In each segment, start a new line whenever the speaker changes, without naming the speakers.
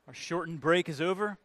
Our shortened break is over.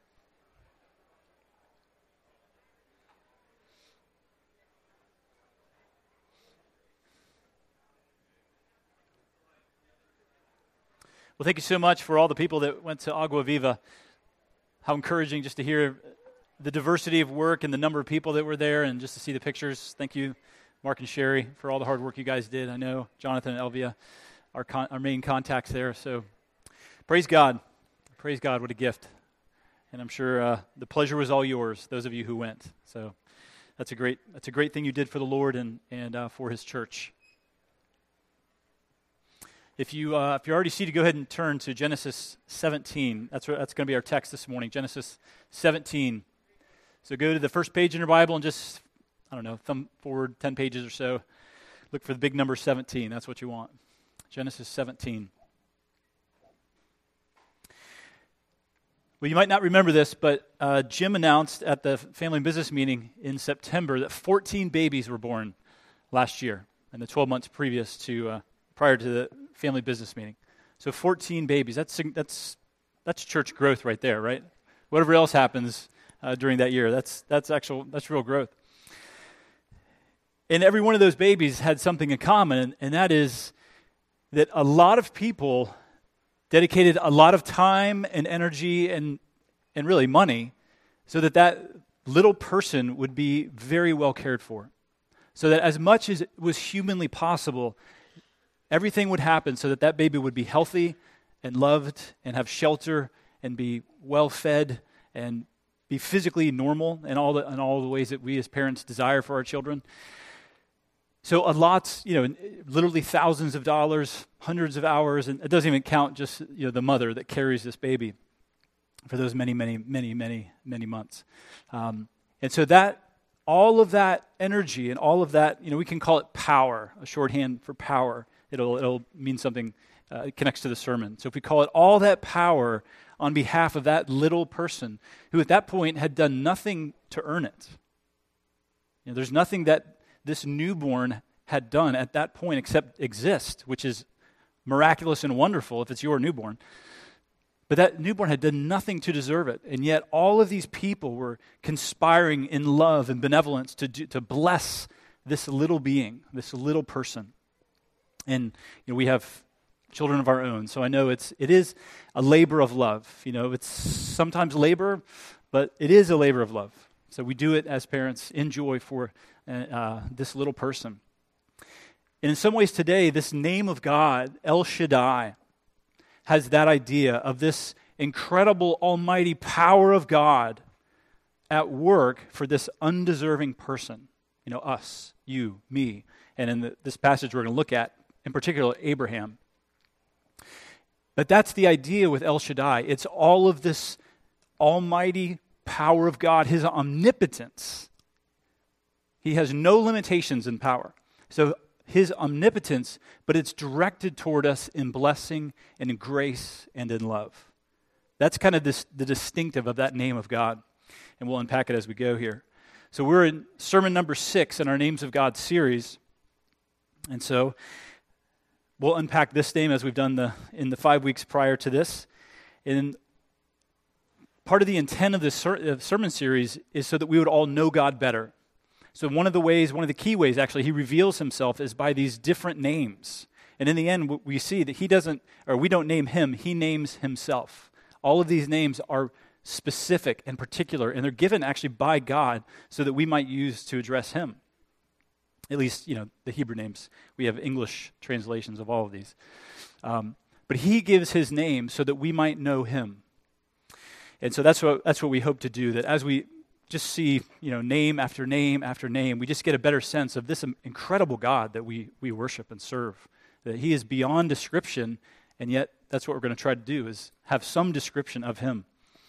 Well, thank you so much for all the people that went to Agua Viva. How encouraging just to hear the diversity of work and the number of people that were there and just to see the pictures. Thank you, Mark and Sherry, for all the hard work you guys did. I know Jonathan and Elvia, our main contacts there. So praise God. Praise God, what a gift. And I'm sure the pleasure was all yours, those of you who went. So that's a great thing you did for the Lord and for His church. If you're already seated, go ahead and turn to Genesis 17. That's going to be our text this morning, Genesis 17. So go to the first page in your Bible and just, thumb forward 10 pages or so. Look for the big number 17. That's what you want. Genesis 17. Well, you might not remember this, but Jim announced at the family and business meeting in September that 14 babies were born last year in the 12 months prior to the family business meeting. So 14 babies. That's church growth right there, right? Whatever else happens during that year, that's real growth. And every one of those babies had something in common, and that is that a lot of people dedicated a lot of time and energy and really money so that little person would be very well cared for. So that as much as it was humanly possible, everything would happen so that baby would be healthy and loved and have shelter and be well fed and be physically normal in all the ways that we as parents desire for our children. So literally thousands of dollars, hundreds of hours, and it doesn't even count just the mother that carries this baby for those many, many, many, many, many months. And so all of that energy and all of that, we can call it power, a shorthand for power. It'll mean something, it connects to the sermon. So if we call it all that power on behalf of that little person who at that point had done nothing to earn it. There's nothing that this newborn had done at that point except exist, which is miraculous and wonderful if it's your newborn. But that newborn had done nothing to deserve it. And yet all of these people were conspiring in love and benevolence to bless this little being, this little person. And we have children of our own, so I know it is a labor of love. It's sometimes labor, but it is a labor of love. So we do it as parents in joy for this little person. And in some ways today, this name of God, El Shaddai, has that idea of this incredible almighty power of God at work for this undeserving person. Us, you, me. And in this passage we're going to look at, in particular, Abraham. But that's the idea with El Shaddai. It's all of this almighty power of God, His omnipotence. He has no limitations in power. So His omnipotence, but it's directed toward us in blessing and in grace and in love. That's kind of the distinctive of that name of God. And we'll unpack it as we go here. So we're in sermon number 6 in our Names of God series. And so we'll unpack this name as we've done in the 5 weeks prior to this. And part of the intent of this sermon series is so that we would all know God better. So one of the key ways actually He reveals Himself is by these different names. And in the end, we see that we don't name Him, He names Himself. All of these names are specific and particular, and they're given actually by God so that we might use to address Him. At least, the Hebrew names. We have English translations of all of these. But He gives His name so that we might know Him. And so that's what we hope to do, that as we just see, name after name after name, we just get a better sense of this incredible God that we worship and serve. That He is beyond description, and yet that's what we're going to try to do, is have some description of Him.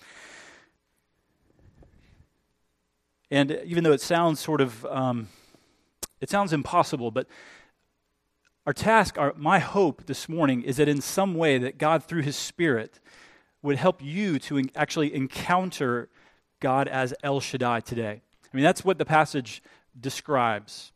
And even though it sounds it sounds impossible, but my hope this morning is that in some way that God, through His Spirit, would help you to actually encounter God as El Shaddai today. I mean, that's what the passage describes.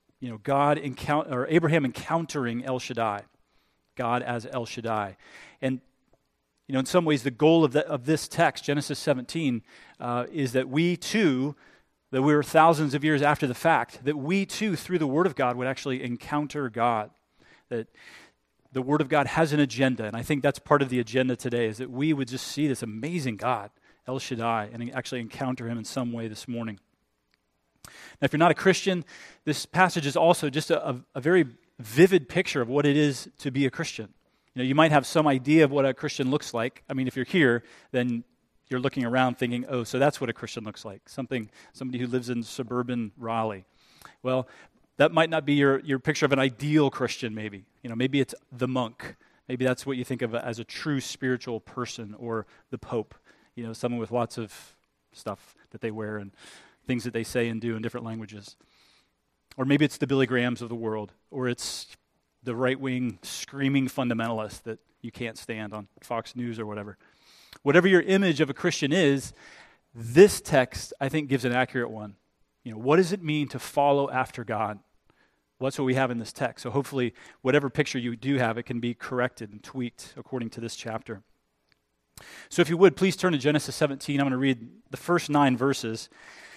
Abraham encountering El Shaddai, God as El Shaddai. And In some ways, the goal of this text, Genesis 17, is that we too, that we're thousands of years after the fact, that we too, through the Word of God, would actually encounter God. That the Word of God has an agenda, and I think that's part of the agenda today, is that we would just see this amazing God, El Shaddai, and actually encounter Him in some way this morning. Now, if you're not a Christian, this passage is also just a very vivid picture of what it is to be a Christian. You might have some idea of what a Christian looks like. I mean, if you're here, then you're looking around thinking, oh, so that's what a Christian looks like, somebody who lives in suburban Raleigh. Well, that might not be your picture of an ideal Christian, maybe. Maybe it's the monk. Maybe that's what you think of as a true spiritual person, or the Pope, someone with lots of stuff that they wear and things that they say and do in different languages. Or maybe it's the Billy Grahams of the world, or it's the right-wing screaming fundamentalist that you can't stand on Fox News or whatever. Whatever your image of a Christian is, this text, I think, gives an accurate one. What does it mean to follow after God? Well, that's what we have in this text. So hopefully, whatever picture you do have, it can be corrected and tweaked according to this chapter. So if you would, please turn to Genesis 17. I'm going to read the first 9 verses.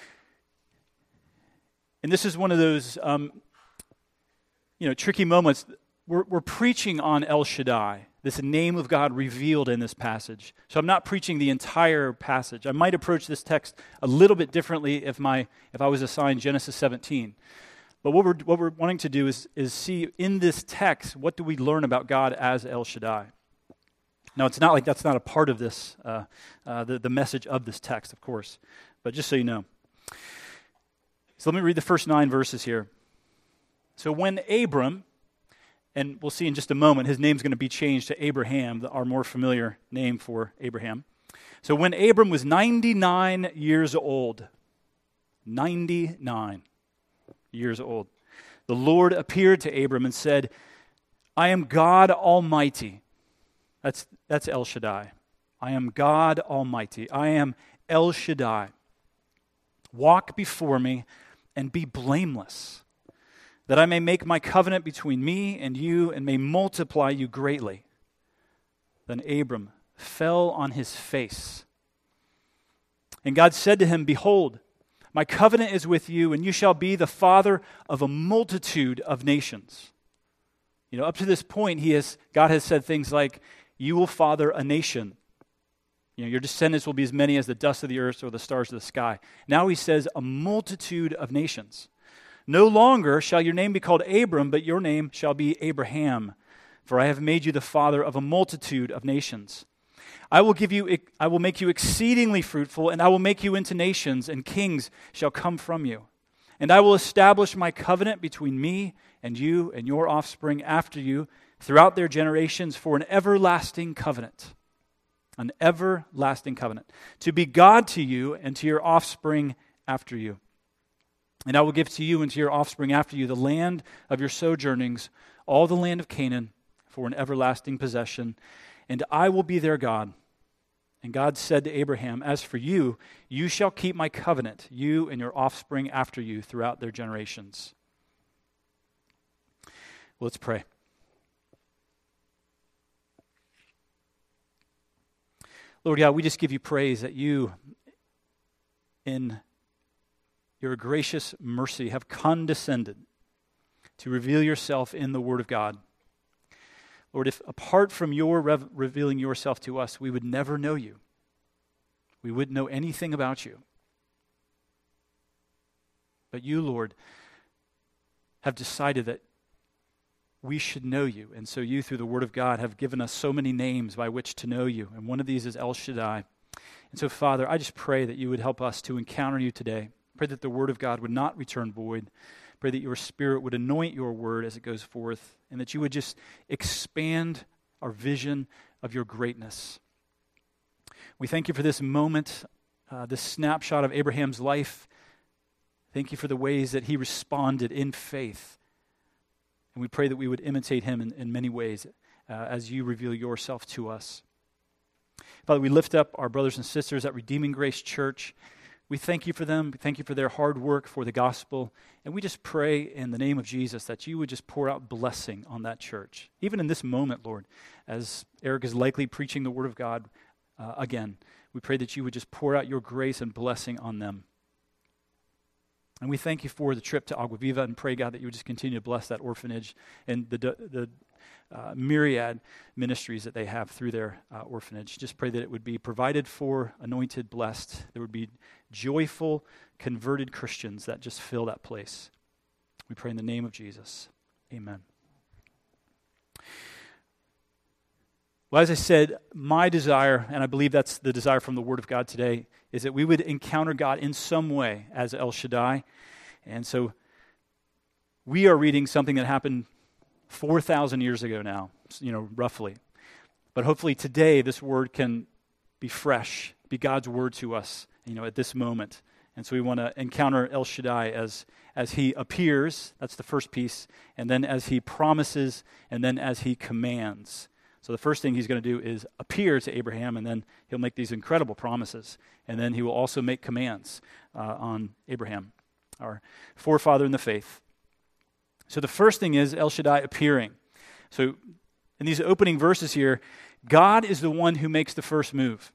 And this is one of those tricky moments. We're preaching on El Shaddai, this name of God revealed in this passage. So I'm not preaching the entire passage. I might approach this text a little bit differently if I was assigned Genesis 17. But what we're wanting to do is see in this text, what do we learn about God as El Shaddai? Now, it's not like that's not a part of this, the message of this text, of course. But just so you know. So let me read the first 9 verses here. So when Abram, and we'll see in just a moment, his name's going to be changed to Abraham, our more familiar name for Abraham. So when Abram was 99 years old, 99 years old, the Lord appeared to Abram and said, I am God Almighty. That's El Shaddai. I am God Almighty. I am El Shaddai. Walk before me and be blameless, that I may make my covenant between me and you and may multiply you greatly. Then Abram fell on his face. And God said to him, Behold, my covenant is with you, and you shall be the father of a multitude of nations. Up to this point, God has said things like, you will father a nation. Your descendants will be as many as the dust of the earth or the stars of the sky. Now he says, a multitude of nations. No longer shall your name be called Abram, but your name shall be Abraham, for I have made you the father of a multitude of nations. I will make you exceedingly fruitful, and I will make you into nations, and kings shall come from you. And I will establish my covenant between me and you and your offspring after you throughout their generations for an everlasting covenant. An everlasting covenant. To be God to you and to your offspring after you. And I will give to you and to your offspring after you the land of your sojournings, all the land of Canaan, for an everlasting possession. And I will be their God. And God said to Abraham, As for you, you shall keep my covenant, you and your offspring after you throughout their generations. Well, let's pray. Lord God, we just give you praise that you, in your gracious mercy, have condescended to reveal yourself in the Word of God. Lord, if apart from your revealing yourself to us, we would never know you. We wouldn't know anything about you. But you, Lord, have decided that we should know you. And so you, through the Word of God, have given us so many names by which to know you. And one of these is El Shaddai. And so, Father, I just pray that you would help us to encounter you today. Pray that the Word of God would not return void. Pray that your Spirit would anoint your Word as it goes forth, and that you would just expand our vision of your greatness. We thank you for this moment, this snapshot of Abraham's life. Thank you for the ways that he responded in faith. And we pray that we would imitate him in many ways as you reveal yourself to us. Father, we lift up our brothers and sisters at Redeeming Grace Church. We thank you for them. We thank you for their hard work for the gospel. And we just pray in the name of Jesus that you would just pour out blessing on that church. Even in this moment, Lord, as Eric is likely preaching the word of God again, we pray that you would just pour out your grace and blessing on them. And we thank you for the trip to Agua Viva and pray, God, that you would just continue to bless that orphanage and the myriad ministries that they have through their orphanage. Just pray that it would be provided for, anointed, blessed. There would be joyful, converted Christians that just fill that place. We pray in the name of Jesus. Amen. Well, as I said, my desire, and I believe that's the desire from the Word of God today, is that we would encounter God in some way as El Shaddai. And so we are reading something that happened 4,000 years ago now, roughly. But hopefully today this word can be fresh, be God's word to us, at this moment. And so we want to encounter El Shaddai as he appears, that's the first piece, and then as he promises, and then as he commands. So the first thing he's going to do is appear to Abraham, and then he'll make these incredible promises. And then he will also make commands on Abraham, our forefather in the faith. So the first thing is El Shaddai appearing. So in these opening verses here, God is the one who makes the first move.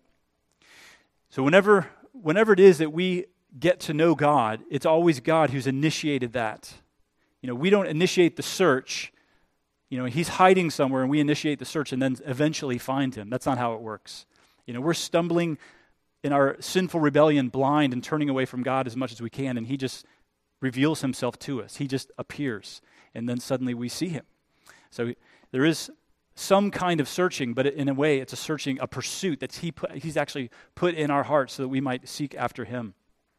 So whenever it is that we get to know God, it's always God who's initiated that. We don't initiate the search. He's hiding somewhere and we initiate the search and then eventually find him. That's not how it works. We're stumbling in our sinful rebellion blind and turning away from God as much as we can, and he just reveals himself to us. He just appears, and then suddenly we see him. So there is some kind of searching, but in a way it's a pursuit that he's actually put in our hearts so that we might seek after him.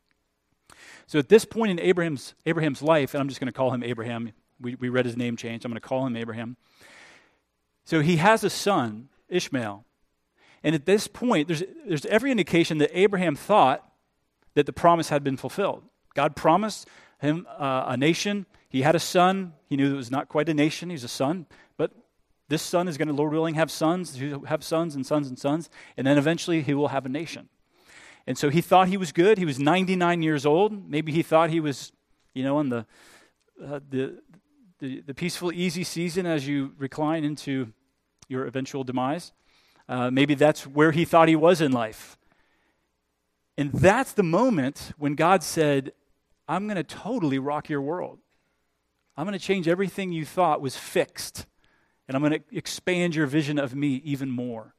So at this point in Abraham's life, and I'm just going to call him Abraham. We read his name change. I'm going to call him Abraham. So he has a son, Ishmael. And at this point, there's every indication that Abraham thought that the promise had been fulfilled. God promised him a nation. He had a son. He knew it was not quite a nation. He's a son. But this son is going to, Lord willing, have sons and sons and sons. And then eventually he will have a nation. And so he thought he was good. He was 99 years old. Maybe he thought he was, on the peaceful, easy season as you recline into your eventual demise. Maybe that's where he thought he was in life. And that's the moment when God said, I'm going to totally rock your world. I'm going to change everything you thought was fixed. And I'm going to expand your vision of me even more.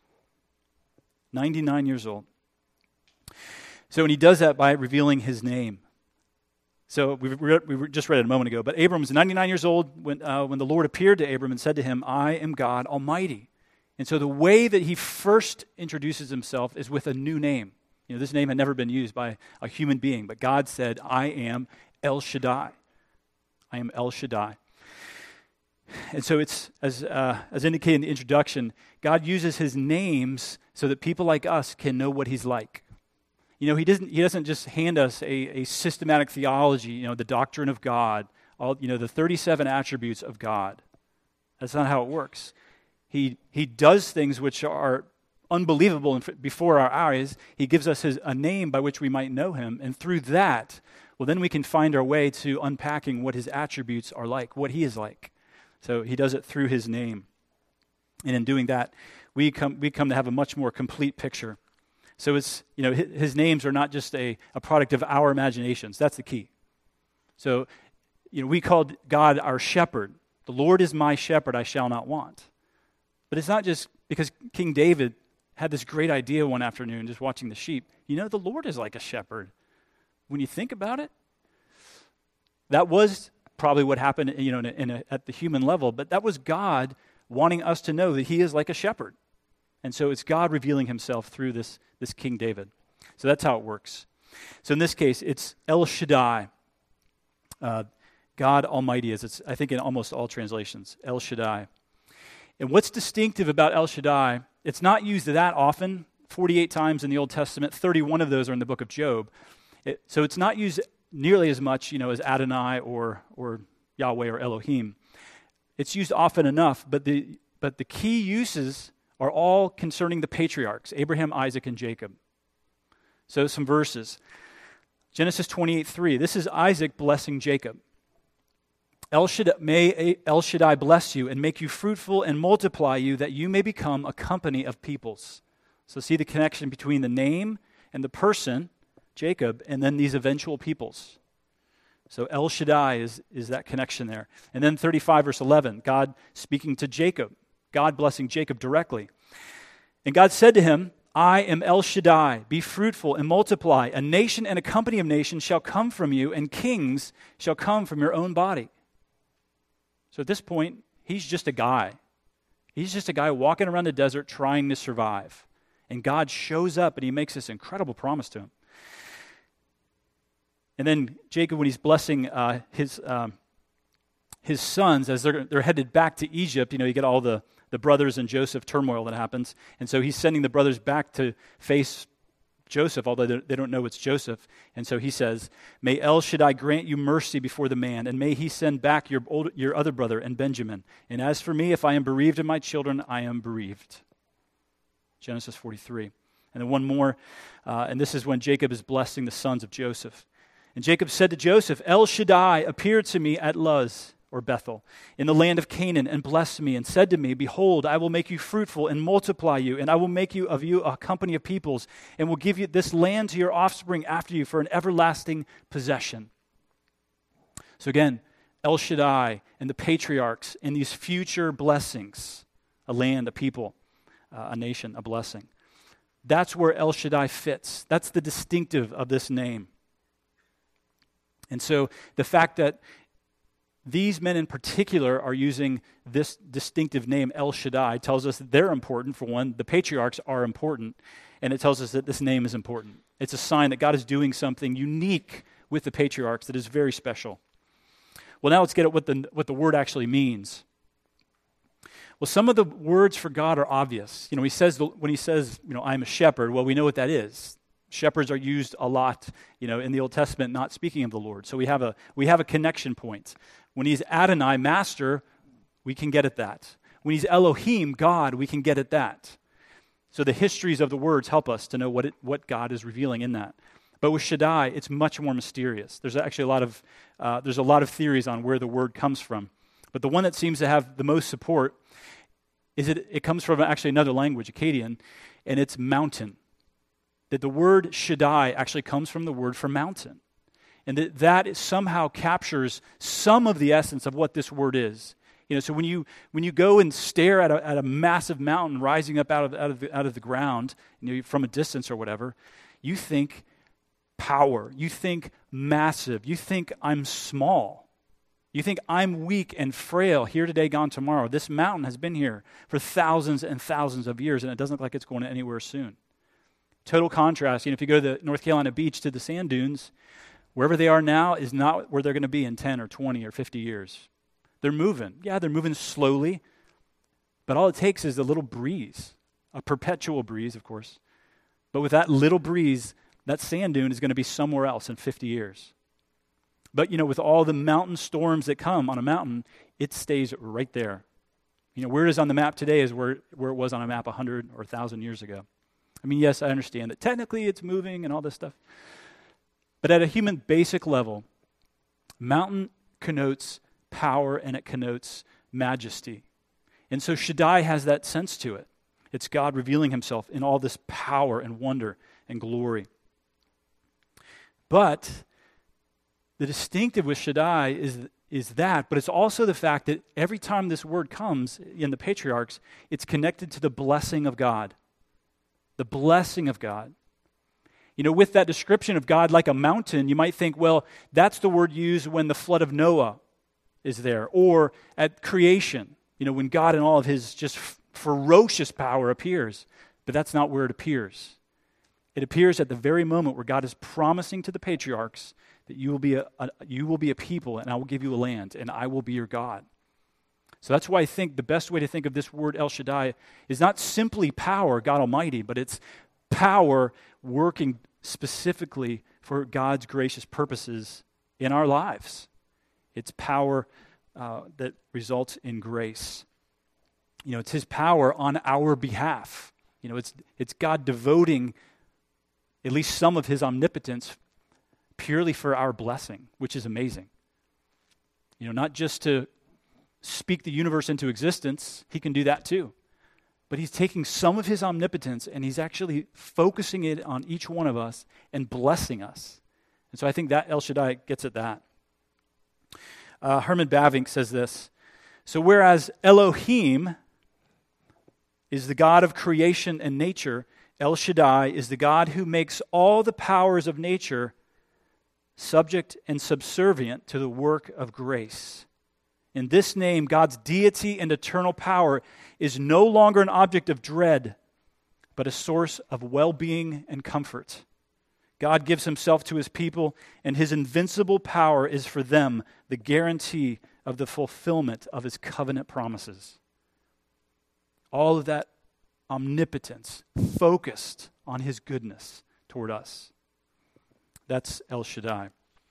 99 years old. So, and he does that by revealing his name. So we just read it a moment ago, but Abram was 99 years old when the Lord appeared to Abram and said to him, I am God Almighty. And so the way that he first introduces himself is with a new name. This name had never been used by a human being, but God said, I am El Shaddai. I am El Shaddai. And so it's, as indicated in the introduction, God uses his names so that people like us can know what he's like. He doesn't just hand us a systematic theology, the doctrine of God, all the 37 attributes of God. That's not how it works. He does things which are unbelievable before our eyes. He gives us a name by which we might know him, and through that, then we can find our way to unpacking what his attributes are like, what he is like. So he does it through his name. And in doing that, we come to have a much more complete picture. So it's, his names are not just a product of our imaginations. That's the key. So, we called God our shepherd. The Lord is my shepherd, I shall not want. But it's not just because King David had this great idea one afternoon just watching the sheep. The Lord is like a shepherd. When you think about it, that was probably what happened, at the human level, but that was God wanting us to know that he is like a shepherd. And so it's God revealing himself through this King David. So that's how it works. So in this case, it's El Shaddai. God Almighty it's I think in almost all translations, El Shaddai. And what's distinctive about El Shaddai, it's not used that often, 48 times in the Old Testament, 31 of those are in the book of Job. So it's not used nearly as much, as Adonai or Yahweh or Elohim. It's used often enough, but the key uses are all concerning the patriarchs, Abraham, Isaac, and Jacob. So some verses. Genesis 28:3. This is Isaac blessing Jacob. May El Shaddai bless you and make you fruitful and multiply you, that you may become a company of peoples. So see the connection between the name and the person, Jacob, and then these eventual peoples. So El Shaddai is that connection there. And then 35 verse 11, God speaking to Jacob, God blessing Jacob directly. And God said to him, I am El Shaddai, be fruitful and multiply. A nation and a company of nations shall come from you, and kings shall come from your own body. So at this point, he's just a guy. He's just a guy walking around the desert trying to survive. And God shows up and he makes this incredible promise to him. And then Jacob, when he's blessing his sons as they're headed back to Egypt, you get all the brothers and Joseph turmoil that happens. And so he's sending the brothers back to face Joseph, although they don't know it's Joseph. And so he says, may El Shaddai grant you mercy before the man, and may he send back your other brother and Benjamin. And as for me, if I am bereaved of my children, I am bereaved. Genesis 43. And then one more, and this is when Jacob is blessing the sons of Joseph. And Jacob said to Joseph, El Shaddai appeared to me at Luz, or Bethel, in the land of Canaan, and blessed me, and said to me, behold, I will make you fruitful and multiply you, and I will make you a company of peoples, and will give you this land to your offspring after you for an everlasting possession. So again, El Shaddai and the patriarchs in these future blessings, a land, a people, a nation, a blessing. That's where El Shaddai fits. That's the distinctive of this name. And so the fact that these men in particular are using this distinctive name, El Shaddai, tells us that they're important. For one, the patriarchs are important, and it tells us that this name is important. It's a sign that God is doing something unique with the patriarchs that is very special. Well, now let's get at what the word actually means. Well, some of the words for God are obvious. When he says, I'm a shepherd, well, we know what that is. Shepherds are used a lot, in the Old Testament, not speaking of the Lord. So we have a connection point. When he's Adonai, master, we can get at that. When he's Elohim, God, we can get at that. So the histories of the words help us to know what God is revealing in that. But with Shaddai, it's much more mysterious. There's actually a lot of theories on where the word comes from. But the one that seems to have the most support is it comes from actually another language, Akkadian, and it's mountain. That the word Shaddai actually comes from the word for mountain. And that somehow captures some of the essence of what this word is. So when you go and stare at a massive mountain rising up out of the ground, from a distance or whatever, you think power. You think massive. You think I'm small. You think I'm weak and frail, here today, gone tomorrow. This mountain has been here for thousands and thousands of years, and it doesn't look like it's going anywhere soon. Total contrast. If you go to the North Carolina beach, to the sand dunes, wherever they are now is not where they're going to be in 10 or 20 or 50 years. They're moving. Yeah, they're moving slowly, but all it takes is a little breeze, a perpetual breeze, of course. But with that little breeze, that sand dune is going to be somewhere else in 50 years. But, with all the mountain storms that come on a mountain, it stays right there. Where it is on the map today is where it was on a map 100 or 1,000 years ago. Yes, I understand that technically it's moving and all this stuff. But at a human basic level, mountain connotes power and it connotes majesty. And so Shaddai has that sense to it. It's God revealing himself in all this power and wonder and glory. But the distinctive with Shaddai is that, but it's also the fact that every time this word comes in the patriarchs, it's connected to the blessing of God. The blessing of God. With that description of God like a mountain, you might think, well, that's the word used when the flood of Noah is there, or at creation, when God in all of his just ferocious power appears. But that's not where it appears. It appears at the very moment where God is promising to the patriarchs that you will be a people, and I will give you a land, and I will be your God. So that's why I think the best way to think of this word El Shaddai is not simply power, God Almighty, but it's power working specifically for God's gracious purposes in our lives. It's power that results in grace. It's his power on our behalf. It's God devoting at least some of his omnipotence purely for our blessing, which is amazing. Not just to speak the universe into existence, he can do that too. But he's taking some of his omnipotence and he's actually focusing it on each one of us and blessing us. And so I think that El Shaddai gets at that. Herman Bavinck says this: so whereas Elohim is the God of creation and nature, El Shaddai is the God who makes all the powers of nature subject and subservient to the work of grace. In this name, God's deity and eternal power is no longer an object of dread, but a source of well-being and comfort. God gives himself to his people, and his invincible power is for them the guarantee of the fulfillment of his covenant promises. All of that omnipotence focused on his goodness toward us. That's El Shaddai.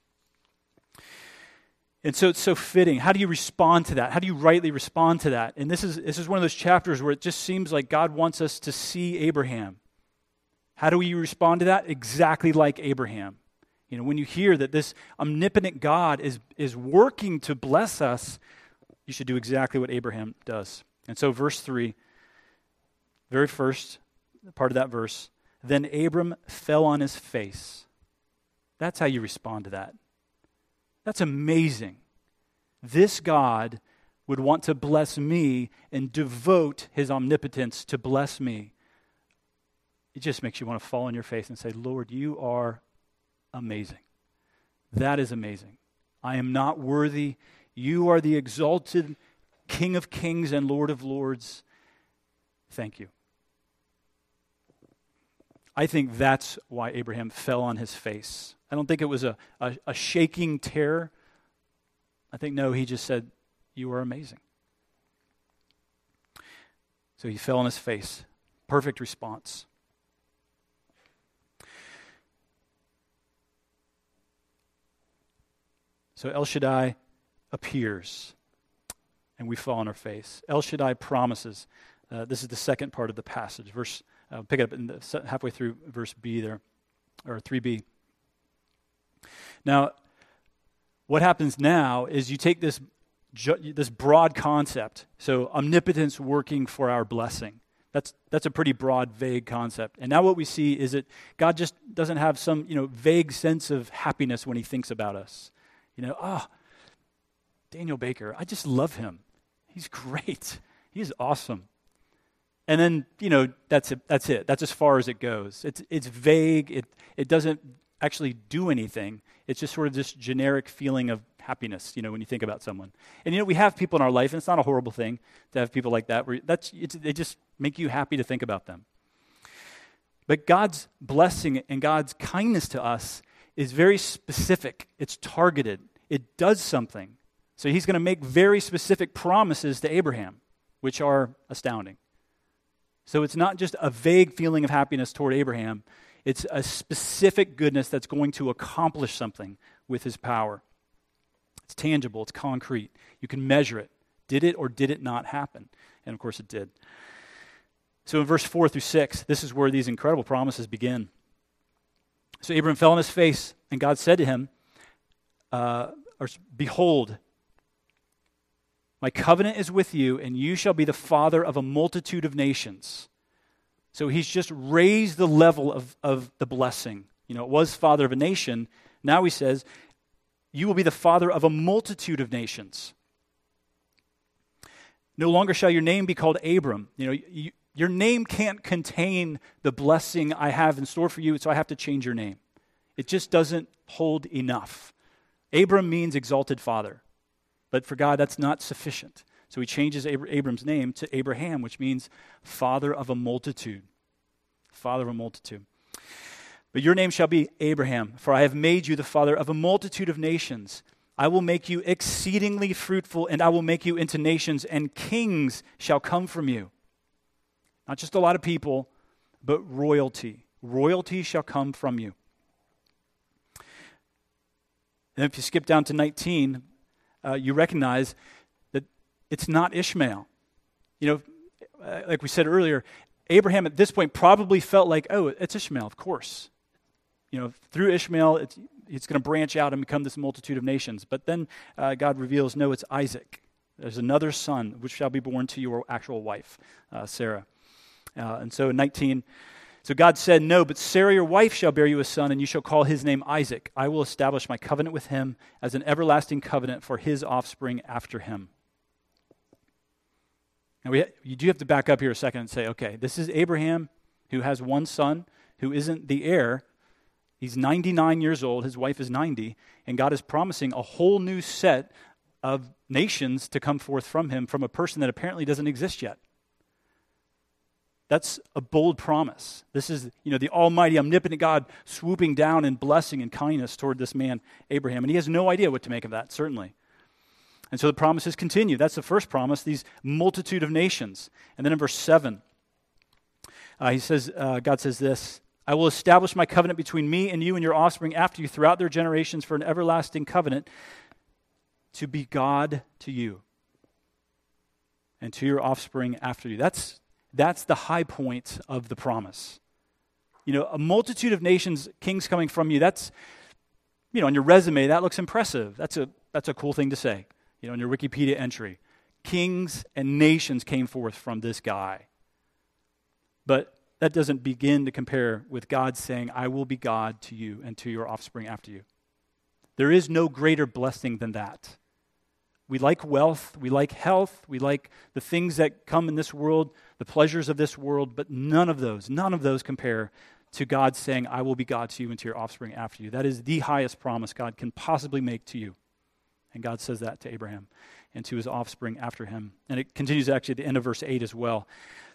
And so it's so fitting. How do you respond to that? How do you rightly respond to that? And this is one of those chapters where it just seems like God wants us to see Abraham. How do we respond to that? Exactly like Abraham. When you hear that this omnipotent God is working to bless us, you should do exactly what Abraham does. And so verse 3, very first part of that verse, then Abram fell on his face. That's how you respond to that. That's amazing. This God would want to bless me and devote his omnipotence to bless me. It just makes you want to fall on your face and say, Lord, you are amazing. That is amazing. I am not worthy. You are the exalted King of kings and Lord of lords. Thank you. I think that's why Abraham fell on his face. I don't think it was a shaking terror. I think, no, he just said, you are amazing. So he fell on his face. Perfect response. So El Shaddai appears, and we fall on our face. El Shaddai promises. This is the second part of the passage. Pick it up halfway through verse B there, or 3b. Now, what happens now is you take this broad concept, so omnipotence working for our blessing. That's a pretty broad, vague concept. And now what we see is that God just doesn't have some vague sense of happiness when he thinks about us. Daniel Baker, I just love him. He's great. He's awesome. And then, that's it. That's as far as it goes. It's vague. It doesn't actually do anything. It's just sort of this generic feeling of happiness, when you think about someone. And, we have people in our life, and it's not a horrible thing to have people like that. They just make you happy to think about them. But God's blessing and God's kindness to us is very specific. It's targeted. It does something. So he's going to make very specific promises to Abraham, which are astounding. So it's not just a vague feeling of happiness toward Abraham. It's a specific goodness that's going to accomplish something with his power. It's tangible. It's concrete. You can measure it. Did it or did it not happen? And of course it did. So in verse 4 through 6, this is where these incredible promises begin. So Abram fell on his face, and God said to him, behold, my covenant is with you, and you shall be the father of a multitude of nations. So he's just raised the level of the blessing. It was father of a nation. Now he says, you will be the father of a multitude of nations. No longer shall your name be called Abram. Your name can't contain the blessing I have in store for you, so I have to change your name. It just doesn't hold enough. Abram means exalted father. But for God, that's not sufficient. So he changes Abram's name to Abraham, which means father of a multitude. Father of a multitude. But your name shall be Abraham, for I have made you the father of a multitude of nations. I will make you exceedingly fruitful, and I will make you into nations, and kings shall come from you. Not just a lot of people, but royalty. Royalty shall come from you. And if you skip down to 19, you recognize that it's not Ishmael. Like we said earlier, Abraham at this point probably felt like, oh, it's Ishmael, of course. Through Ishmael, it's going to branch out and become this multitude of nations. But then God reveals, no, it's Isaac. There's another son which shall be born to your actual wife, Sarah. And so in 19, so God said, no, but Sarah your wife shall bear you a son, and you shall call his name Isaac. I will establish my covenant with him as an everlasting covenant for his offspring after him. Now you do have to back up here a second and say, okay, this is Abraham who has one son who isn't the heir. He's 99 years old, his wife is 90, and God is promising a whole new set of nations to come forth from him, from a person that apparently doesn't exist yet. That's a bold promise. This is, the almighty, omnipotent God swooping down in blessing and kindness toward this man, Abraham. And he has no idea what to make of that, certainly. And so the promises continue. That's the first promise, these multitude of nations. And then in verse 7, God says this, I will establish my covenant between me and you and your offspring after you throughout their generations for an everlasting covenant to be God to you and to your offspring after you. That's the high point of the promise. A multitude of nations, kings coming from you, that's, on your resume, that looks impressive. That's a cool thing to say, in your Wikipedia entry. Kings and nations came forth from this guy. But that doesn't begin to compare with God saying, I will be God to you and to your offspring after you. There is no greater blessing than that. We like wealth, we like health, we like the things that come in this world, the pleasures of this world, but none of those compare to God saying, I will be God to you and to your offspring after you. That is the highest promise God can possibly make to you. And God says that to Abraham and to his offspring after him. And it continues actually at the end of verse 8 as well.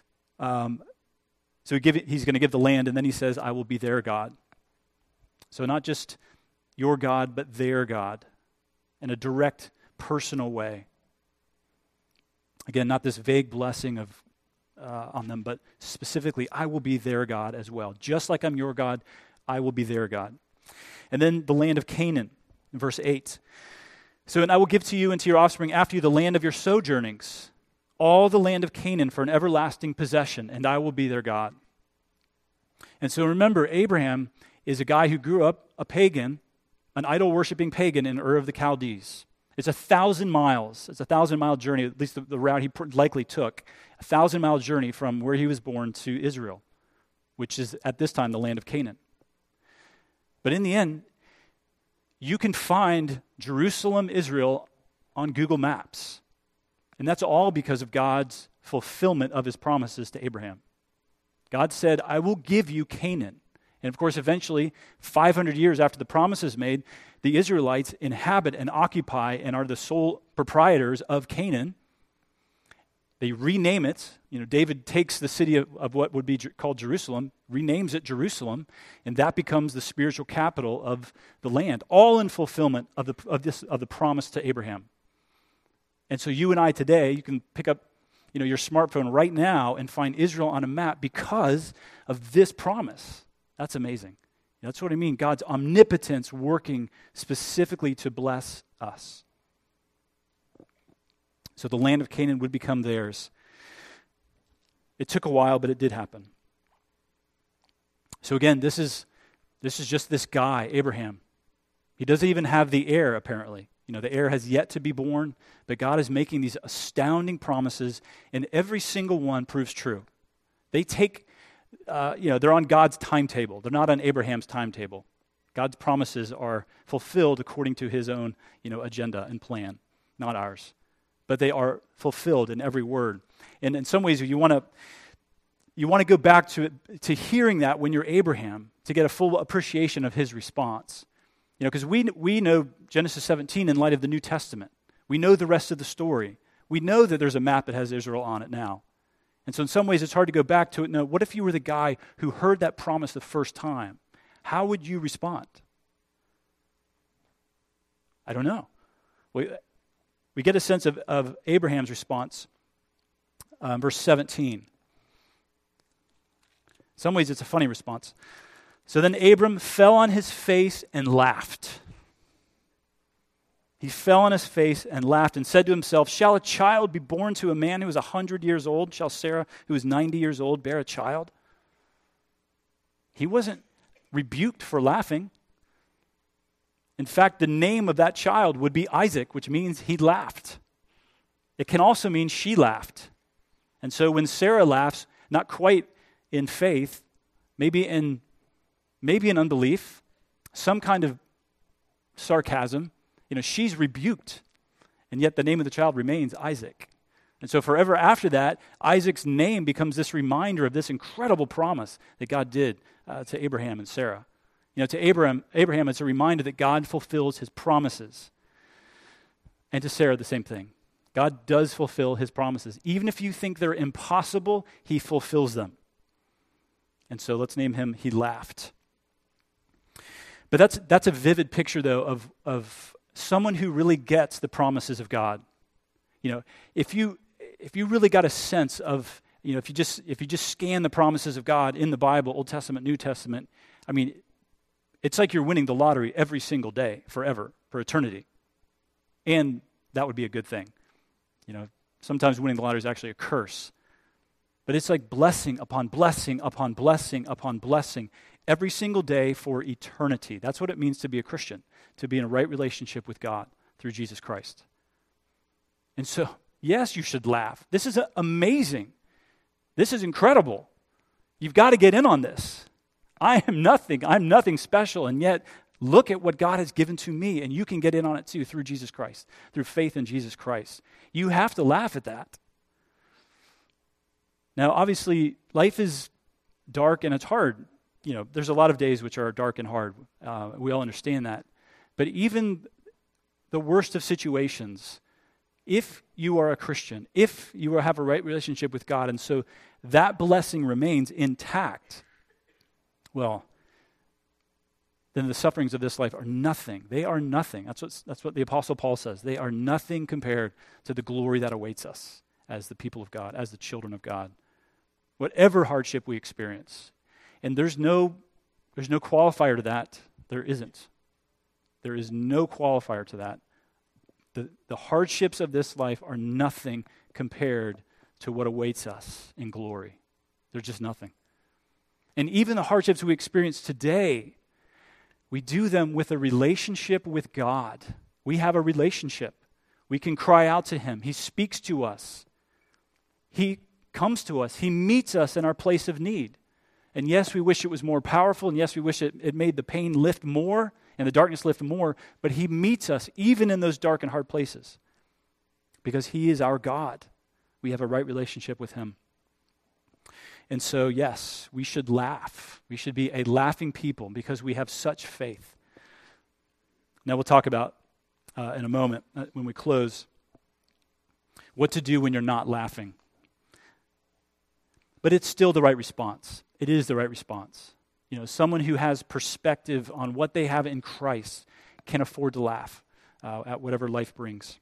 So he's going to give the land, and then he says, I will be their God. So not just your God, but their God in a direct, personal way. Again, not this vague blessing on them, but specifically, I will be their God as well. Just like I'm your God, I will be their God. And then the land of Canaan, in verse 8. So, and I will give to you and to your offspring after you the land of your sojournings, all the land of Canaan for an everlasting possession, and I will be their God. And so remember, Abraham is a guy who grew up a pagan, an idol-worshiping pagan in Ur of the Chaldees. It's 1,000 miles. It's a 1,000-mile journey, at least the route he likely took, a 1,000-mile journey from where he was born to Israel, which is at this time the land of Canaan. But in the end, you can find Jerusalem, Israel on Google Maps. And that's all because of God's fulfillment of his promises to Abraham. God said, I will give you Canaan. And of course, eventually, 500 years after the promise is made, the Israelites inhabit and occupy and are the sole proprietors of Canaan. They rename it. David takes the city of what would be called Jerusalem, renames it Jerusalem, and that becomes the spiritual capital of the land, all in fulfillment of the promise to Abraham. And so you and I today, you can pick up your smartphone right now and find Israel on a map because of this promise. That's amazing. That's what I mean. God's omnipotence working specifically to bless us. So the land of Canaan would become theirs. It took a while, but it did happen. So again, this is just this guy, Abraham. He doesn't even have the heir, apparently. The heir has yet to be born, but God is making these astounding promises, and every single one proves true. They take, they're on God's timetable. They're not on Abraham's timetable. God's promises are fulfilled according to his own, agenda and plan, not ours. But they are fulfilled in every word. And in some ways, you want to go back to hearing that when you're Abraham to get a full appreciation of his response. Because we know Genesis 17 in light of the New Testament. We know the rest of the story. We know that there's a map that has Israel on it now. And so in some ways it's hard to go back to it. No, what if you were the guy who heard that promise the first time? How would you respond? I don't know. We get a sense of Abraham's response. Verse 17. In some ways it's a funny response. So then Abram fell on his face and laughed. He fell on his face and laughed and said to himself, shall a child be born to a man who is 100 years old? Shall Sarah, who is 90 years old, bear a child? He wasn't rebuked for laughing. In fact, the name of that child would be Isaac, which means he laughed. It can also mean she laughed. And so when Sarah laughs, not quite in faith, maybe in unbelief, some kind of sarcasm, she's rebuked. And yet the name of the child remains Isaac. And so forever after that, Isaac's name becomes this reminder of this incredible promise that God did to Abraham and Sarah. To Abraham, it's a reminder that God fulfills his promises. And to Sarah, the same thing. God does fulfill his promises. Even if you think they're impossible, he fulfills them. And so let's name him, he laughed. But that's a vivid picture, though, of someone who really gets the promises of God. If you really got a sense of, if you just scan the promises of God in the Bible, Old Testament, New Testament, it's like you're winning the lottery every single day, forever, for eternity. And that would be a good thing. Sometimes winning the lottery is actually a curse. But it's like blessing upon blessing upon blessing upon blessing every single day for eternity. That's what it means to be a Christian, to be in a right relationship with God through Jesus Christ. And so, yes, you should laugh. This is amazing. This is incredible. You've got to get in on this. I'm nothing special, and yet look at what God has given to me, and you can get in on it too through Jesus Christ, through faith in Jesus Christ. You have to laugh at that. Now, obviously, life is dark and it's hard. There's a lot of days which are dark and hard. We all understand that. But even the worst of situations, if you are a Christian, if you have a right relationship with God, and so that blessing remains intact, well, then the sufferings of this life are nothing. They are nothing. That's what the Apostle Paul says. They are nothing compared to the glory that awaits us as the people of God, as the children of God. Whatever hardship we experience. And there's no qualifier to that. There isn't. There is no qualifier to that. The hardships of this life are nothing compared to what awaits us in glory. They're just nothing. And even the hardships we experience today, we do them with a relationship with God. We have a relationship. We can cry out to him. He speaks to us. He comes to us. He meets us in our place of need. And yes, we wish it was more powerful, and yes, we wish it made the pain lift more and the darkness lift more, but he meets us even in those dark and hard places because he is our God. We have a right relationship with him. And so, yes, we should laugh. We should be a laughing people because we have such faith. Now, we'll talk about in a moment when we close what to do when you're not laughing. But it's still the right response. It is the right response. Someone who has perspective on what they have in Christ can afford to laugh at whatever life brings.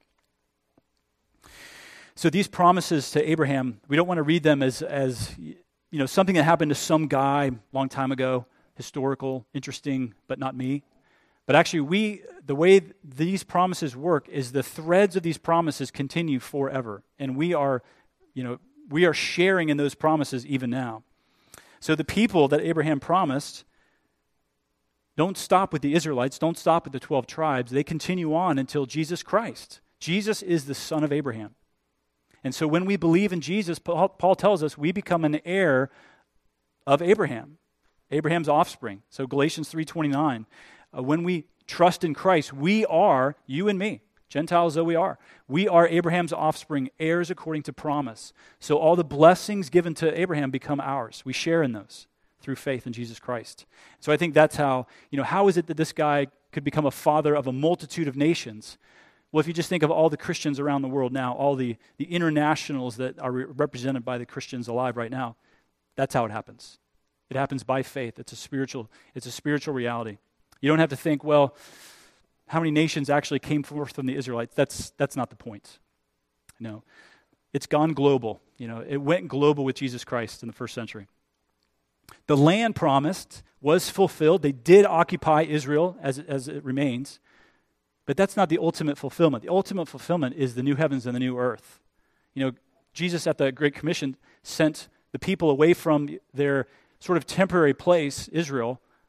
So these promises to Abraham, we don't want to read them as something that happened to some guy a long time ago, historical, interesting, but not me. But actually, the way these promises work is the threads of these promises continue forever. And we are sharing in those promises even now. So the people that Abraham promised don't stop with the Israelites, don't stop with the 12 tribes. They continue on until Jesus Christ. Jesus is the son of Abraham. And so when we believe in Jesus, Paul tells us we become an heir of Abraham, Abraham's offspring. So Galatians 3:29, when we trust in Christ, we are, you and me, Gentiles though we are Abraham's offspring, heirs according to promise. So all the blessings given to Abraham become ours. We share in those through faith in Jesus Christ. So I think that's how is it that this guy could become a father of a multitude of nations? Well, if you just think of all the Christians around the world now, all the internationals that are represented by the Christians alive right now, that's how it happens. It happens by faith. It's a spiritual reality. You don't have to think, well, how many nations actually came forth from the Israelites? That's not the point. No. It's gone global. It went global with Jesus Christ in the first century. The land promised was fulfilled. They did occupy Israel as it remains. But that's not the ultimate fulfillment. The ultimate fulfillment is the new heavens and the new earth. Jesus at the Great Commission sent the people away from their sort of temporary place, Israel,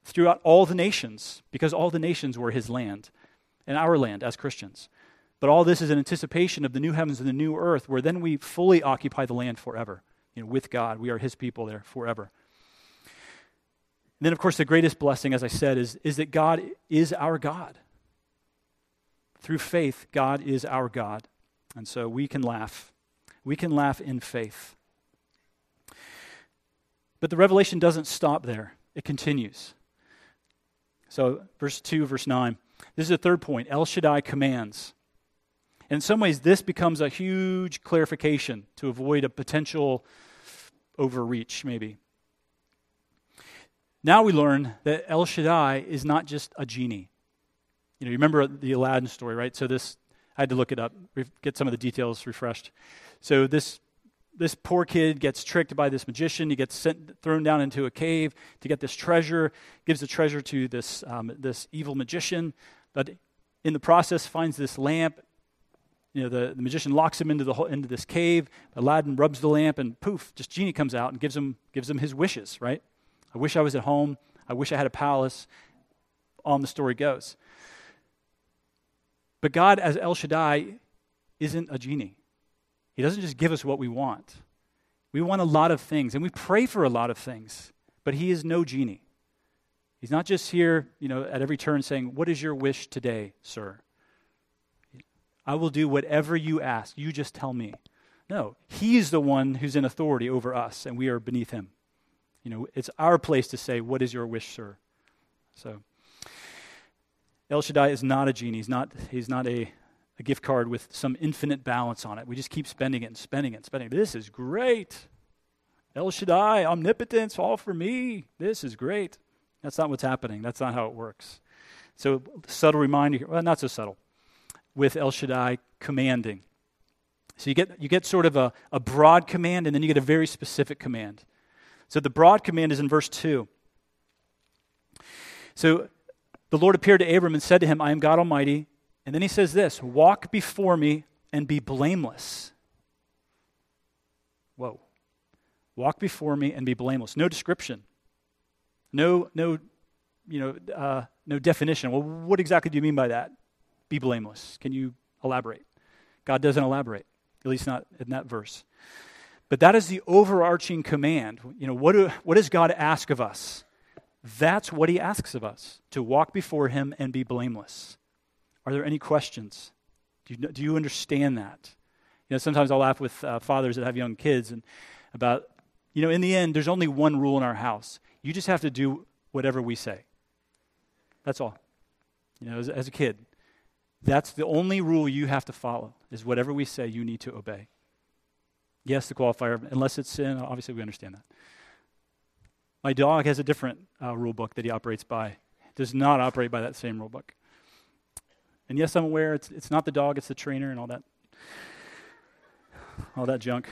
throughout all the nations, because all the nations were his land and our land as Christians. But all this is an anticipation of the new heavens and the new earth, where then we fully occupy the land forever. With God, we are his people there forever. And then, of course, the greatest blessing, as I said, is that God is our God. Through faith, God is our God. And so we can laugh. We can laugh in faith. But the revelation doesn't stop there. It continues. So, verse 2, verse 9. This is the third point. El Shaddai commands. And in some ways, this becomes a huge clarification to avoid a potential overreach, maybe. Now we learn that El Shaddai is not just a genie. You remember the Aladdin story, right? So this, I had to look it up, get some of the details refreshed. So this poor kid gets tricked by this magician. He gets thrown down into a cave to get this treasure, gives the treasure to this evil magician, but in the process finds this lamp. The magician locks him into this cave. Aladdin rubs the lamp, and poof, just genie comes out and gives him his wishes, right? I wish I was at home. I wish I had a palace. On the story goes. But God, as El Shaddai, isn't a genie. He doesn't just give us what we want. We want a lot of things, and we pray for a lot of things, but he is no genie. He's not just here, at every turn saying, "What is your wish today, sir?" I will do whatever you ask. You just tell me. No, he's the one who's in authority over us, and we are beneath him. It's our place to say, "What is your wish, sir?" So, El Shaddai is not a genie. He's not a gift card with some infinite balance on it. We just keep spending it and spending it and spending it. This is great. El Shaddai, omnipotence, all for me. This is great. That's not what's happening. That's not how it works. So, subtle reminder, well, not so subtle, with El Shaddai commanding. So you get sort of a broad command, and then you get a very specific command. So the broad command is in verse 2. So the Lord appeared to Abram and said to him, "I am God Almighty." And then he says this, "Walk before me and be blameless." Whoa. Walk before me and be blameless. No description. No definition. Well, what exactly do you mean by that? Be blameless. Can you elaborate? God doesn't elaborate, at least not in that verse. But that is the overarching command. What does God ask of us? That's what he asks of us, to walk before him and be blameless. Are there any questions? Do you understand that? Sometimes I'll laugh with fathers that have young kids and about, in the end, there's only one rule in our house. You just have to do whatever we say. That's all. As a kid. That's the only rule you have to follow, is whatever we say you need to obey. Yes, the qualifier, unless it's sin, obviously we understand that. My dog has a different rule book that he operates by. It does not operate by that same rule book. And yes, I'm aware it's not the dog, it's the trainer and all that junk.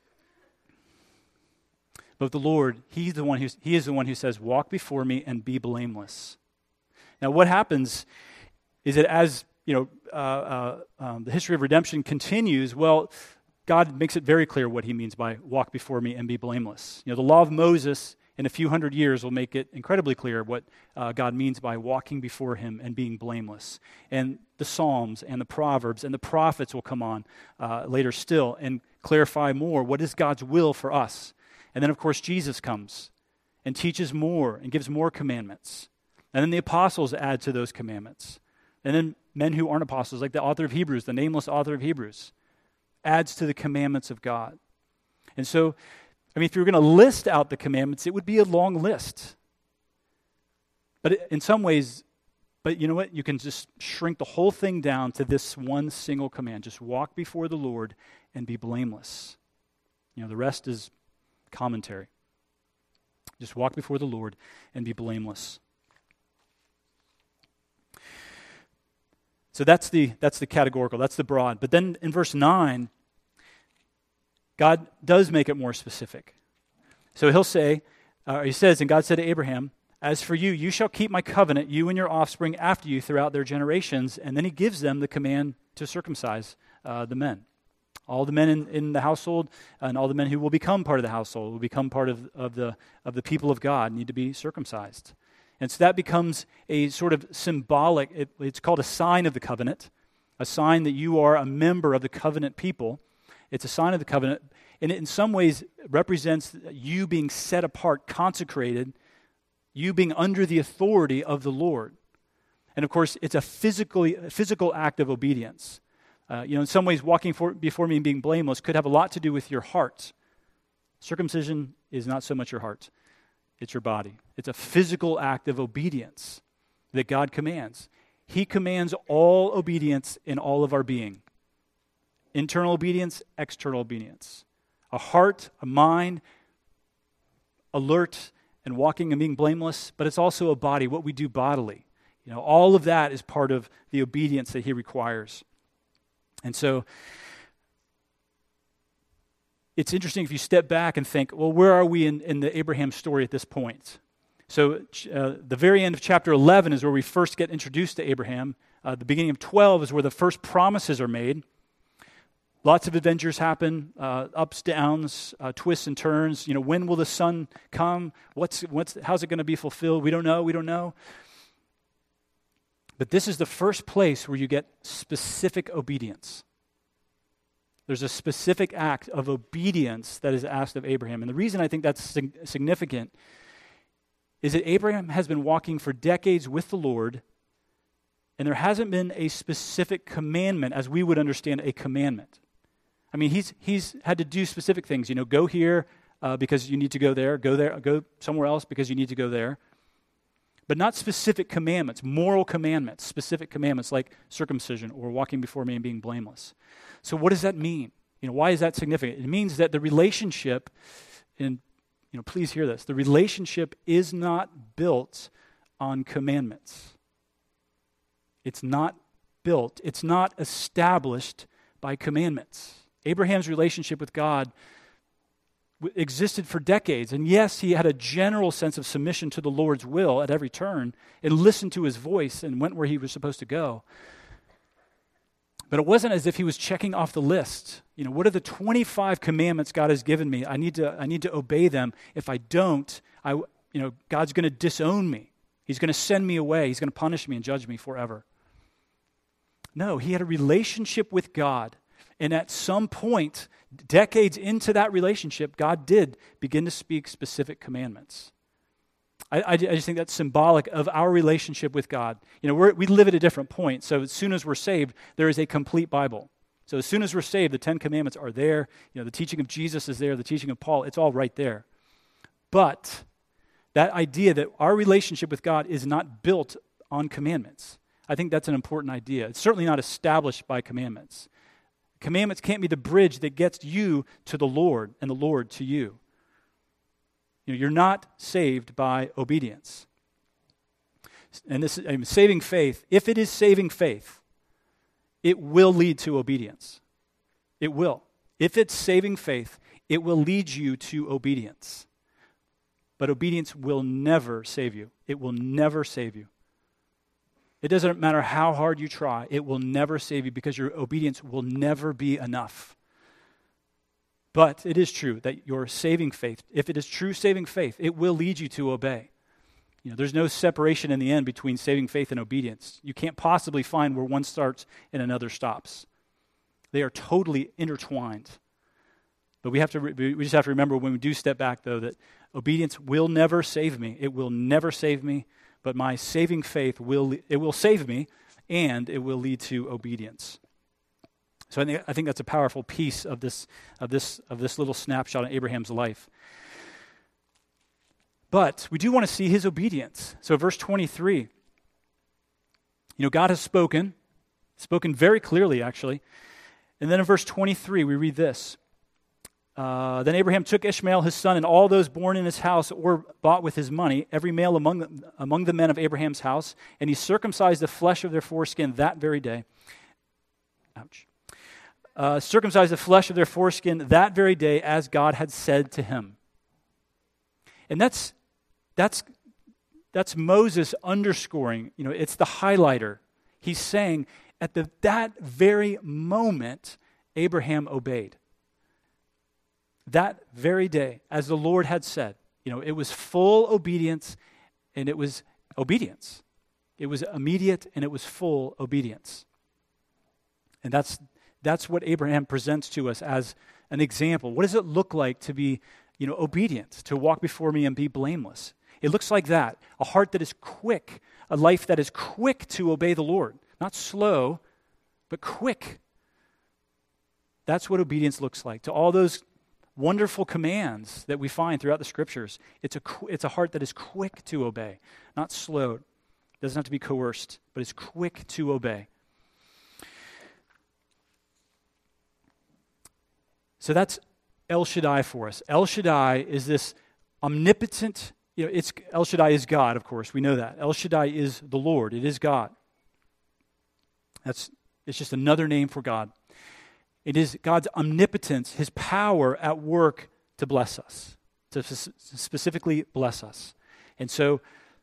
But the Lord, He is the one who says, "Walk before me and be blameless." Now, what happens is that as the history of redemption continues, well, God makes it very clear what he means by walk before me and be blameless. The law of Moses in a few hundred years will make it incredibly clear what God means by walking before him and being blameless. And the Psalms and the Proverbs and the prophets will come on later still and clarify more what is God's will for us. And then, of course, Jesus comes and teaches more and gives more commandments. And then the apostles add to those commandments. And then men who aren't apostles, like the author of Hebrews, the nameless author of Hebrews, adds to the commandments of God. And so, if you were going to list out the commandments, it would be a long list. But in some ways, you know what? You can just shrink the whole thing down to this one single command. Just walk before the Lord and be blameless. The rest is commentary. Just walk before the Lord and be blameless. So that's the categorical, that's the broad. But then in verse 9, God does make it more specific. So he says, and God said to Abraham, "As for you, you shall keep my covenant, you and your offspring after you throughout their generations." And then he gives them the command to circumcise the men. All the men in the household and all the men who will become part of the household, will become part of the people of God, need to be circumcised. And so that becomes a sort of symbolic, it's called a sign of the covenant, a sign that you are a member of the covenant people. It's a sign of the covenant, and it in some ways represents you being set apart, consecrated, you being under the authority of the Lord. And of course, it's a physical act of obedience. In some ways, walking before me and being blameless could have a lot to do with your heart. Circumcision is not so much your heart. It's your body. It's a physical act of obedience that God commands. He commands all obedience in all of our being. Internal obedience, external obedience. A heart, a mind, alert and walking and being blameless, but it's also a body, what we do bodily. All of that is part of the obedience that he requires. And so it's interesting if you step back and think, well, where are we in the Abraham story at this point? So the very end of chapter 11 is where we first get introduced to Abraham. The beginning of 12 is where the first promises are made. Lots of adventures happen, ups, downs, twists and turns. When will the son come? How's it going to be fulfilled? We don't know. But this is the first place where you get specific obedience. There's a specific act of obedience that is asked of Abraham. And the reason I think that's significant is that Abraham has been walking for decades with the Lord, and there hasn't been a specific commandment as we would understand a commandment. I mean, he's had to do specific things. Go here because you need to go there. Go somewhere else because you need to go there. But not specific commandments, moral commandments, specific commandments like circumcision or walking before me and being blameless. So what does that mean? Why is that significant? It means that the relationship, and please hear this, the relationship is not built on commandments. It's not built, it's not established by commandments. Abraham's relationship with God existed for decades. And yes, he had a general sense of submission to the Lord's will at every turn and listened to his voice and went where he was supposed to go. But it wasn't as if he was checking off the list. What are the 25 commandments God has given me? I need to obey them. If I don't, God's going to disown me. He's going to send me away. He's going to punish me and judge me forever. No, he had a relationship with God. And at some point, decades into that relationship, God did begin to speak specific commandments. I just think that's symbolic of our relationship with God. We live at a different point. So as soon as we're saved, there is a complete Bible. So as soon as we're saved, the 10 Commandments are there. The teaching of Jesus is there. The teaching of Paul, it's all right there. But that idea that our relationship with God is not built on commandments, I think that's an important idea. It's certainly not established by commandments. Commandments can't be the bridge that gets you to the Lord and the Lord to you. You're not saved by obedience. And this is saving faith. If it is saving faith, it will lead to obedience. It will. If it's saving faith, it will lead you to obedience. But obedience will never save you. It will never save you. It doesn't matter how hard you try, it will never save you because your obedience will never be enough. But it is true that your saving faith, if it is true saving faith, it will lead you to obey. There's no separation in the end between saving faith and obedience. You can't possibly find where one starts and another stops. They are totally intertwined. But we just have to remember when we do step back, though, that obedience will never save me. It will never save me. But my saving faith will save me, and it will lead to obedience. So I think that's a powerful piece of this little snapshot in Abraham's life. But we do want to see his obedience. So verse 23, God has spoken very clearly, actually. And then in verse 23, we read this. Then Abraham took Ishmael his son and all those born in his house or bought with his money, every male among the men of Abraham's house, and he circumcised the flesh of their foreskin that very day. Ouch. Circumcised the flesh of their foreskin that very day as God had said to him. And that's Moses underscoring, it's the highlighter. He's saying at that very moment, Abraham obeyed. That very day, as the Lord had said, it was full obedience, and it was obedience. It was immediate and it was full obedience. And that's what Abraham presents to us as an example. What does it look like to be, obedient, to walk before me and be blameless? It looks like that, a heart that is quick, a life that is quick to obey the Lord. Not slow, but quick. That's what obedience looks like. To all those wonderful commands that we find throughout the Scriptures, it's a heart that is quick to obey, not slow. It doesn't have to be coerced, but it's quick to obey. So that's El Shaddai for us. El Shaddai is this omnipotent, El Shaddai is God, of course, we know that. El Shaddai is the Lord, it is God. It's just another name for God. It is God's omnipotence, his power at work to bless us, to specifically bless us. And so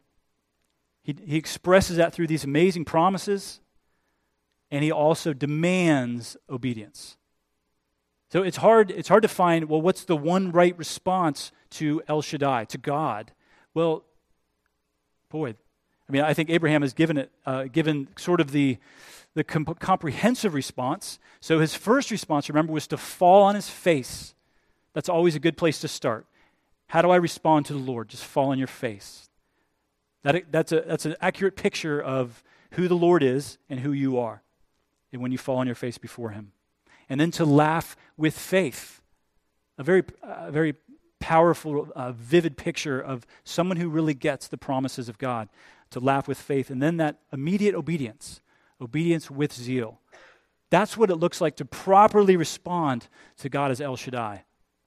he expresses that through these amazing promises, and he also demands obedience. So it's hard to find, well, what's the one right response to El Shaddai, to God? Well, boy, I think Abraham has given sort of the comprehensive response. So his first response, remember, was to fall on his face. That's always a good place to start. How do I respond to the Lord? Just fall on your face. That's an accurate picture of who the Lord is and who you are, and when you fall on your face before him. And then to laugh with faith. A very powerful, vivid picture of someone who really gets the promises of God. To laugh with faith. And then that immediate obedience with zeal. That's what it looks like to properly respond to God as El Shaddai.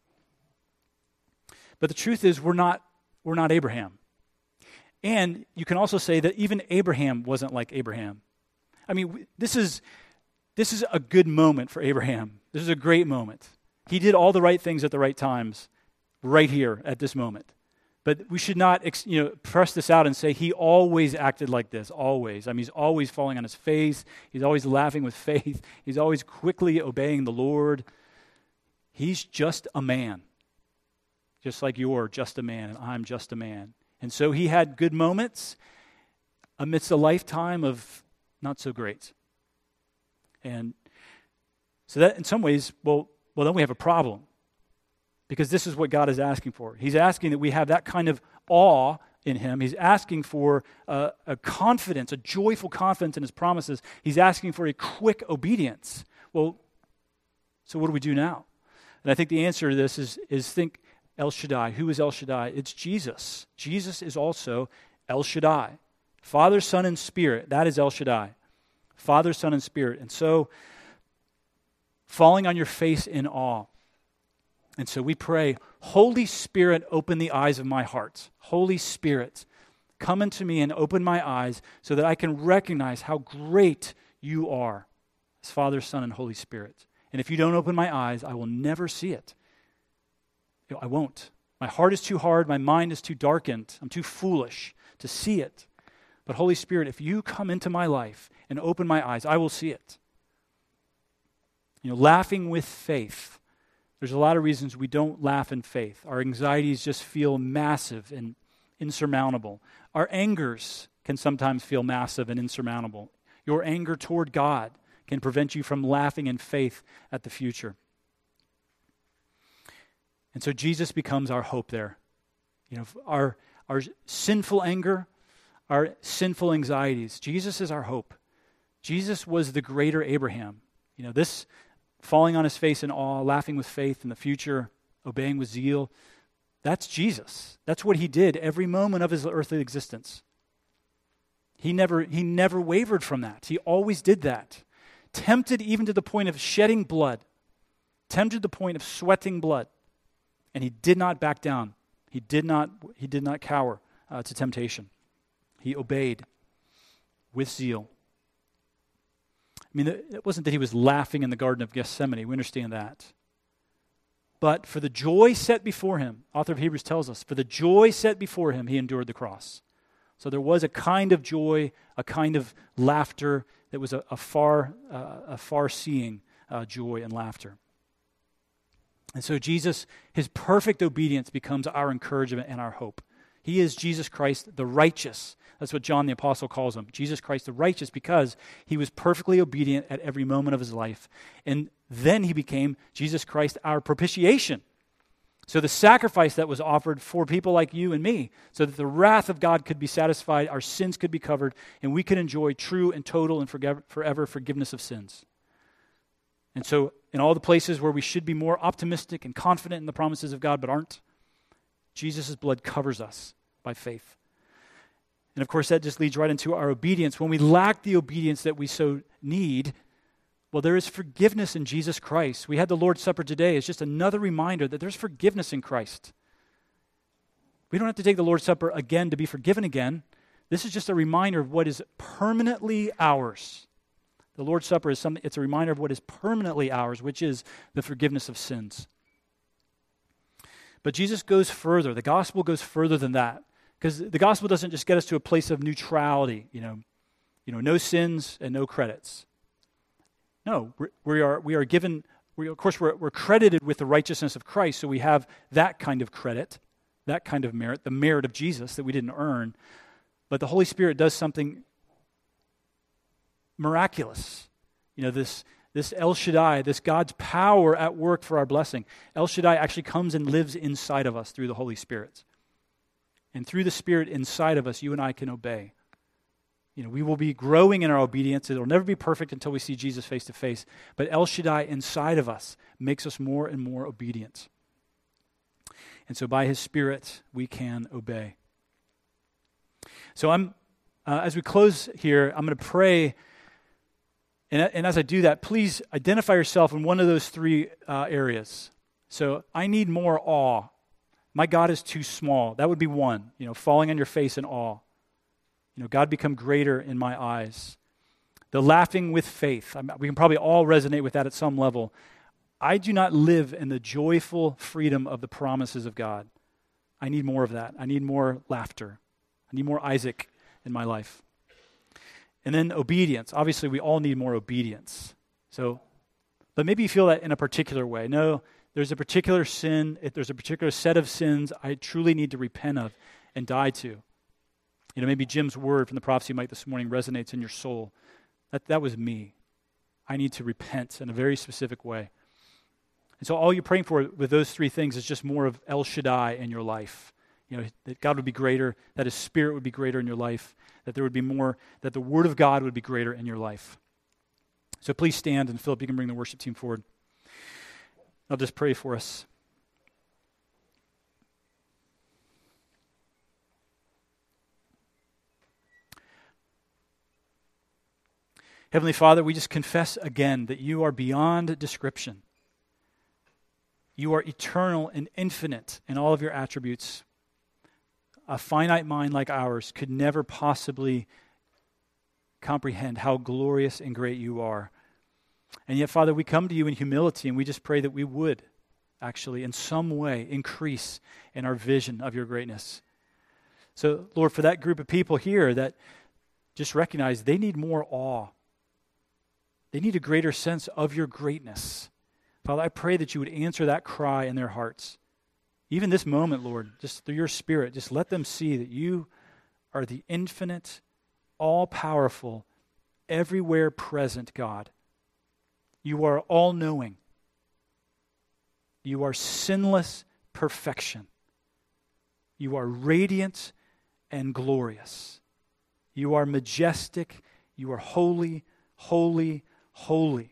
But the truth is, we're not Abraham. And you can also say that even Abraham wasn't like Abraham. This is a good moment for Abraham. This is a great moment. He did all the right things at the right times, right here at this moment. But we should not, press this out and say he always acted like this, always. He's always falling on his face. He's always laughing with faith. He's always quickly obeying the Lord. He's just a man, just like you're just a man and I'm just a man. And so he had good moments amidst a lifetime of not so great. And so that in some ways, well, then we have a problem. Because this is what God is asking for. He's asking that we have that kind of awe in him. He's asking for a confidence, a joyful confidence in his promises. He's asking for a quick obedience. Well, so what do we do now? And I think the answer to this is think El Shaddai. Who is El Shaddai? It's Jesus. Jesus is also El Shaddai. Father, Son, and Spirit. That is El Shaddai. Father, Son, and Spirit. And so, falling on your face in awe. And so we pray, Holy Spirit, open the eyes of my heart. Holy Spirit, come into me and open my eyes so that I can recognize how great you are as Father, Son, and Holy Spirit. And if you don't open my eyes, I will never see it. I won't. My heart is too hard. My mind is too darkened. I'm too foolish to see it. But Holy Spirit, if you come into my life and open my eyes, I will see it. Laughing with faith. There's a lot of reasons we don't laugh in faith. Our anxieties just feel massive and insurmountable. Our angers can sometimes feel massive and insurmountable. Your anger toward God can prevent you from laughing in faith at the future. And so Jesus becomes our hope there. Our sinful anger, our sinful anxieties. Jesus is our hope. Jesus was the greater Abraham. This falling on his face in awe, laughing with faith in the future, obeying with zeal, that's Jesus. That's what he did every moment of his earthly existence. He never wavered from that. He always did that. Tempted even to the point of shedding blood. Tempted to the point of sweating blood. And he did not back down. He did not cower to temptation. He obeyed with zeal. It wasn't that he was laughing in the Garden of Gethsemane. We understand that. But for the joy set before him, author of Hebrews tells us, for the joy set before him, he endured the cross. So there was a kind of joy, a kind of laughter that was a far-seeing joy and laughter. And so Jesus, his perfect obedience becomes our encouragement and our hope. He is Jesus Christ the righteous. That's what John the Apostle calls him. Jesus Christ the righteous, because he was perfectly obedient at every moment of his life. And then he became Jesus Christ our propitiation. So the sacrifice that was offered for people like you and me, so that the wrath of God could be satisfied, our sins could be covered, and we could enjoy true and total and forever forgiveness of sins. And so in all the places where we should be more optimistic and confident in the promises of God but aren't, Jesus' blood covers us by faith. And of course, that just leads right into our obedience. When we lack the obedience that we so need, well, there is forgiveness in Jesus Christ. We had the Lord's Supper today. It's just another reminder that there's forgiveness in Christ. We don't have to take the Lord's Supper again to be forgiven again. This is just a reminder of what is permanently ours. The Lord's Supper is it's a reminder of what is permanently ours, which is the forgiveness of sins. But Jesus goes further. The gospel goes further than that. Because the gospel doesn't just get us to a place of neutrality, no sins and no credits. No, we are given, of course, we're credited with the righteousness of Christ, so we have that kind of credit, that kind of merit, the merit of Jesus that we didn't earn. But the Holy Spirit does something miraculous. This El Shaddai, this God's power at work for our blessing. El Shaddai actually comes and lives inside of us through the Holy Spirit. And through the Spirit inside of us, you and I can obey. We will be growing in our obedience. It will never be perfect until we see Jesus face to face. But El Shaddai inside of us makes us more and more obedient. And so by His Spirit, we can obey. So as we close here, I'm going to pray. And as I do that, please identify yourself in one of those three areas. So I need more awe. My God is too small. That would be one, falling on your face in awe. God become greater in my eyes. The laughing with faith. We can probably all resonate with that at some level. I do not live in the joyful freedom of the promises of God. I need more of that. I need more laughter. I need more Isaac in my life. And then obedience. Obviously, we all need more obedience. But maybe you feel that in a particular way. No, there's a particular sin, there's a particular set of sins I truly need to repent of and die to. Maybe Jim's word from the prophecy mic this morning resonates in your soul. That was me. I need to repent in a very specific way. And so all you're praying for with those three things is just more of El Shaddai in your life. That God would be greater, that His Spirit would be greater in your life, that there would be more, that the Word of God would be greater in your life. So please stand, and Philip, you can bring the worship team forward. I'll just pray for us. Heavenly Father, we just confess again that You are beyond description. You are eternal and infinite in all of Your attributes. A finite mind like ours could never possibly comprehend how glorious and great You are. And yet, Father, we come to You in humility, and we just pray that we would actually in some way increase in our vision of Your greatness. So, Lord, for that group of people here that just recognize they need more awe. They need a greater sense of Your greatness. Father, I pray that You would answer that cry in their hearts. Even this moment, Lord, just through Your Spirit, just let them see that You are the infinite, all-powerful, everywhere present God. You are all-knowing. You are sinless perfection. You are radiant and glorious. You are majestic. You are holy, holy, holy.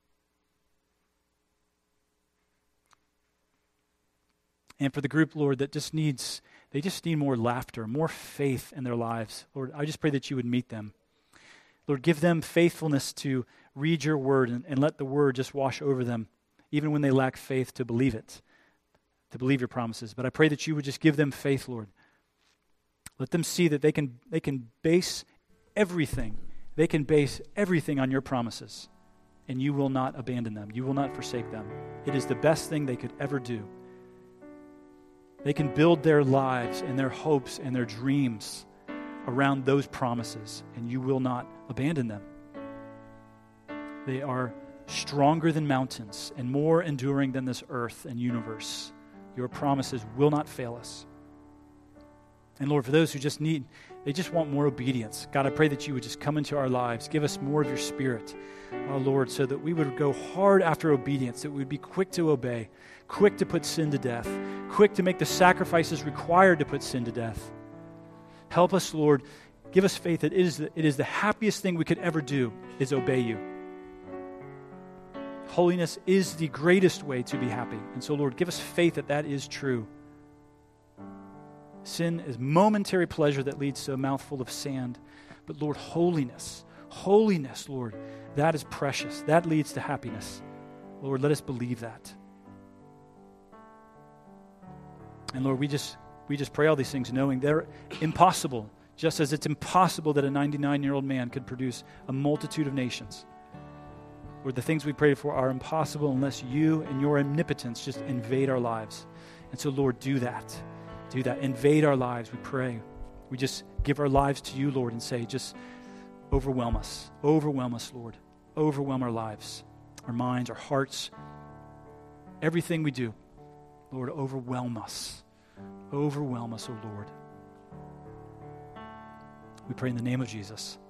And for the group, Lord, that they just need more laughter, more faith in their lives. Lord, I just pray that You would meet them. Lord, give them faithfulness to read Your word and let the word just wash over them, even when they lack faith to believe it, to believe Your promises. But I pray that You would just give them faith, Lord. Let them see that they can base everything. They can base everything on Your promises, and You will not abandon them. You will not forsake them. It is the best thing they could ever do. They can build their lives and their hopes and their dreams around those promises, and You will not abandon them. They are stronger than mountains and more enduring than this earth and universe. Your promises will not fail us. And Lord, for those who they just want more obedience. God, I pray that you would just come into our lives. Give us more of your Spirit, oh Lord, so that we would go hard after obedience, that we would be quick to obey, quick to put sin to death, quick to make the sacrifices required to put sin to death. Help us, Lord. Give us faith that it is the happiest thing we could ever do is obey you. Holiness is the greatest way to be happy. And so, Lord, give us faith that that is true. Sin is momentary pleasure that leads to a mouthful of sand. But Lord, holiness, Lord, that is precious. That leads to happiness. Lord, let us believe that. And Lord, we just pray all these things knowing they're impossible, just as it's impossible that a 99-year-old man could produce a multitude of nations. Lord, the things we pray for are impossible unless you and your omnipotence just invade our lives. And so, Lord, do that. Do that. Invade our lives, we pray. We just give our lives to you, Lord, and say, just overwhelm us. Overwhelm us, Lord. Overwhelm our lives, our minds, our hearts, everything we do. Lord, overwhelm us. Overwhelm us, O Lord. We pray in the name of Jesus.